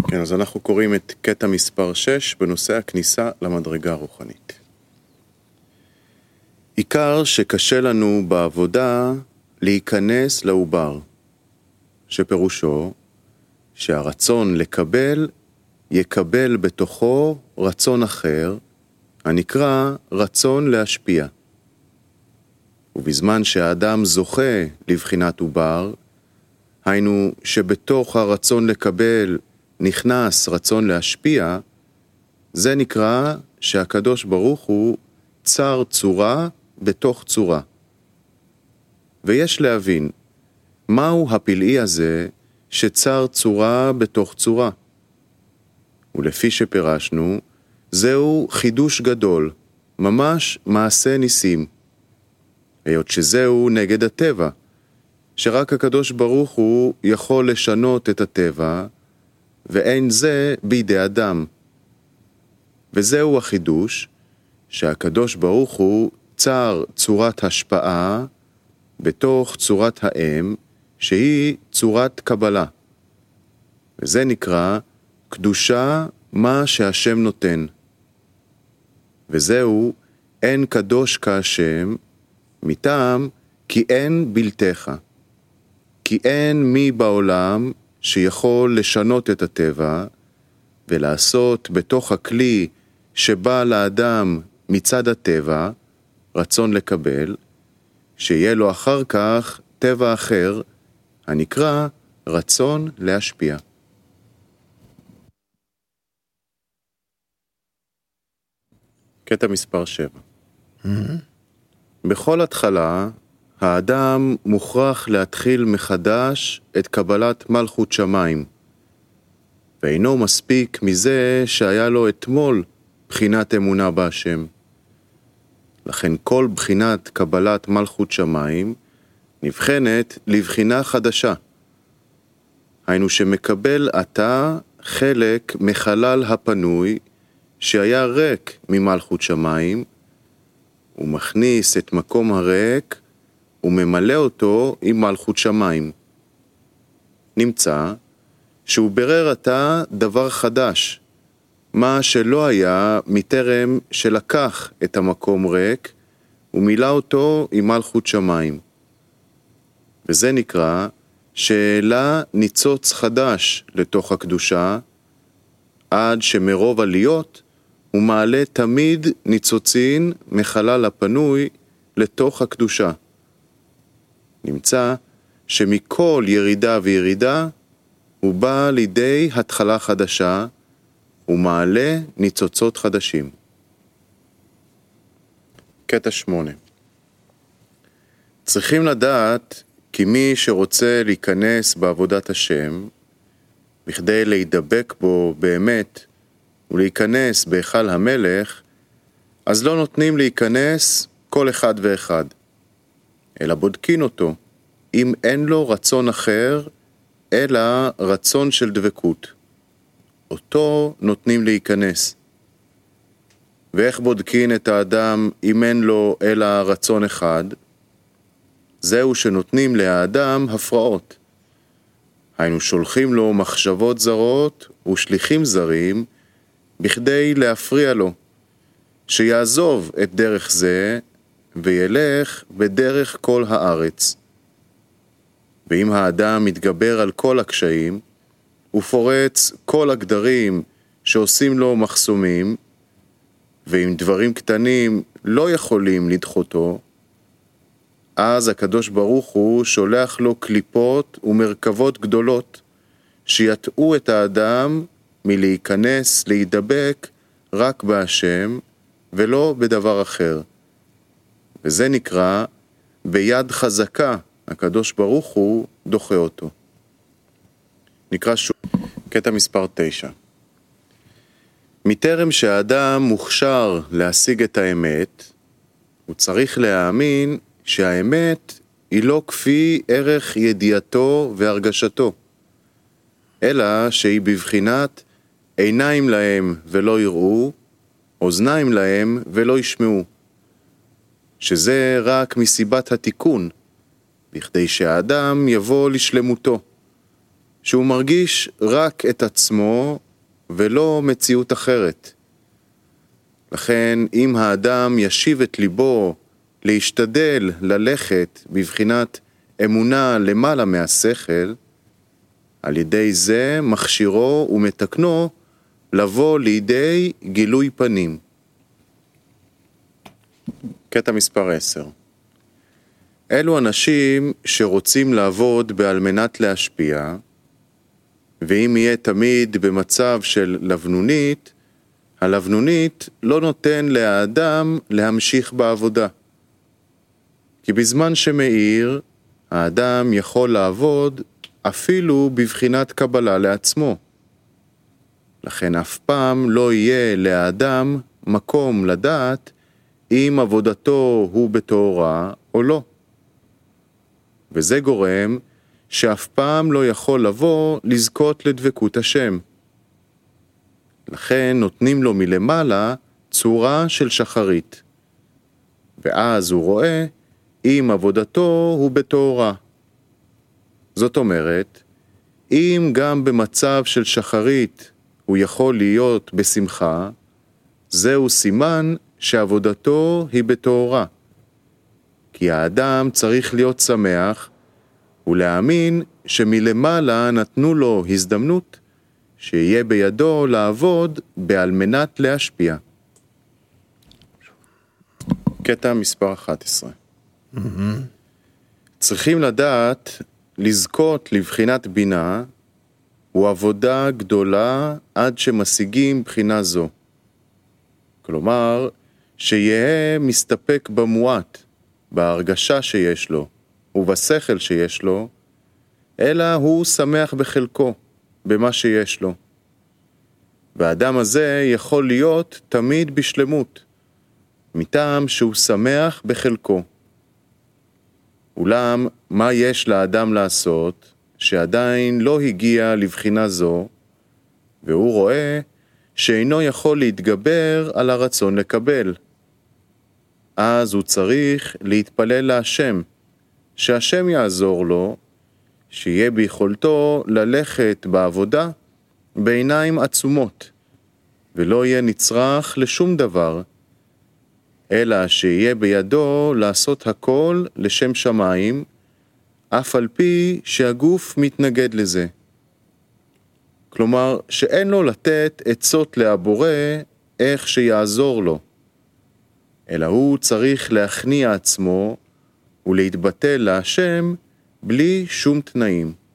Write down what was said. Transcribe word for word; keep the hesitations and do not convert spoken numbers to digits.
כן, אז אנחנו קוראים את קטע מספר שש בנושא הכניסה למדרגה הרוחנית. עיקר שקשה לנו בעבודה להיכנס לעובר, שפירושו שהרצון לקבל יקבל בתוכו רצון אחר, הנקרא רצון להשפיע. ובזמן שהאדם זוכה לבחינת עובר, היינו שבתוך הרצון לקבל נכנס רצון להשפיע, זה נקרא שהקדוש ברוך הוא צר צורה בתוך צורה. ויש להבין, מהו הפלאי הזה שצר צורה בתוך צורה? ולפי שפירשנו, זהו חידוש גדול, ממש מעשה ניסים. היות שזהו נגד הטבע, שרק הקדוש ברוך הוא יכול לשנות את הטבע, ואין זה בידי אדם. וזהו החידוש, שהקדוש ברוך הוא צר צורת השפעה בתוך צורת האם, שהיא צורת קבלה. וזה נקרא קדושה מה שהשם נותן. וזהו אין קדוש כהשם, מטעם כי אין בלתך. כי אין מי בעולם שיכול לשנות את הטבע, ולעשות בתוך הכלי שבא לאדם מצד הטבע, רצון לקבל, שיהיה לו אחר כך טבע אחר, הנקרא רצון להשפיע. קטע מספר שבע. Mm-hmm. בכל התחלה, האדם מוכרח להתחיל מחדש את קבלת מלכות שמיים, ואינו מספיק מזה שהיה לו אתמול בחינת אמונה בהשם. לכן כל בחינת קבלת מלכות שמיים נבחנת לבחינה חדשה. היינו שמקבל עתה חלק מחלל הפנוי שהיה ריק ממלכות שמיים, ומכניס את מקום הריק וממלא אותו עם מלכות שמיים. נמצא שהוא ברר עתה דבר חדש, מה שלא היה מטרם שלקח את המקום ריק ומילא אותו עם מלכות שמיים. וזה נקרא שאלה ניצוץ חדש לתוך הקדושה, עד שמרוב עליות הוא מעלה תמיד ניצוצין מחלל הפנוי לתוך הקדושה. נמצא שמכל ירידה וירידה הוא בא לידי התחלה חדשה ומעלה ניצוצות חדשים. קטע שמונה. צריכים לדעת כי מי שרוצה להיכנס בעבודת השם, בכדי להידבק בו באמת ולהיכנס בהיכל המלך, אז לא נותנים להיכנס כל אחד ואחד, אלא בודקין אותו, אם אין לו רצון אחר, אלא רצון של דבקות. אותו נותנים להיכנס. ואיך בודקין את האדם אם אין לו אלא רצון אחד? זהו שנותנים לאדם הפרעות. היינו שולחים לו מחשבות זרות ושליחים זרים, בכדי להפריע לו, שיעזוב את דרך זה, וילך בדרך כל הארץ. ואם האדם מתגבר על כל הקשיים, ופורץ כל הגדרים שעושים לו מחסומים, ואם דברים קטנים לא יכולים לדחותו, אז הקדוש ברוך הוא שולח לו קליפות ומרכבות גדולות, שיטעו את האדם מלהיכנס, להידבק רק בהשם, ולא בדבר אחר. וזה נקרא, ביד חזקה, הקדוש ברוך הוא דוחה אותו. נקרא שוב, קטע מספר תשע. מטרם שהאדם מוכשר להשיג את האמת, הוא צריך להאמין שהאמת היא לא כפי ערך ידיעתו והרגשתו, אלא שהיא בבחינת עיניים להם ולא יראו, אוזניים להם ולא ישמעו, שזה רק מסיבת התיקון, בכדי שהאדם יבוא לשלמותו, שהוא מרגיש רק את עצמו ולא מציאות אחרת. לכן אם האדם ישיב את ליבו להשתדל ללכת בבחינת אמונה למעלה מהשכל, על ידי זה מכשירו ומתקנו לבוא לידי גילוי פנים. קטע מספר עשר. אלו אנשים שרוצים לעבוד בעל מנת להשפיע, ואם יהיה תמיד במצב של לבנונית, הלבנונית לא נותן לאדם להמשיך בעבודה. כי בזמן שמאיר, האדם יכול לעבוד אפילו בבחינת קבלה לעצמו. לכן אף פעם לא יהיה לאדם מקום לדעת אם עבודתו הוא בתורה או לא. וזה גורם שאף פעם לא יכול לבוא לזכות לדבקות השם. לכן נותנים לו מלמעלה צורה של שחרית. ואז הוא רואה אם עבודתו הוא בתורה. זאת אומרת, אם גם במצב של שחרית הוא יכול להיות בשמחה, זהו סימן שעבודתו היא בתורה. כי האדם צריך להיות שמח ולהאמין שמלמעלה נתנו לו הזדמנות שיהיה בידו לעבוד בעל מנת להשפיע. קטע מספר אחת עשרה. Mm-hmm. צריכים לדעת לזכות לבחינת בינה הוא עבודה גדולה עד שמשיגים בחינה זו. כלומר, שיהיה מסתפק במועט, בהרגשה שיש לו ובשכל שיש לו, אלא הוא שמח בחלקו, במה שיש לו. והאדם הזה יכול להיות תמיד בשלמות, מטעם שהוא שמח בחלקו. אולם, מה יש לאדם לעשות שעדיין לא הגיע לבחינה זו, והוא רואה שאינו יכול להתגבר על הרצון לקבל? אז הוא צריך להתפלל להשם, שהשם יעזור לו, שיהיה ביכולתו ללכת בעבודה בעיניים עצומות, ולא יהיה נצרך לשום דבר, אלא שיהיה בידו לעשות הכל לשם שמיים, אף על פי שהגוף מתנגד לזה. כלומר, שאין לו לתת עצות להבורא איך שיעזור לו, אלא הוא צריך להכניע עצמו ולהתבטל להשם בלי שום תנאים.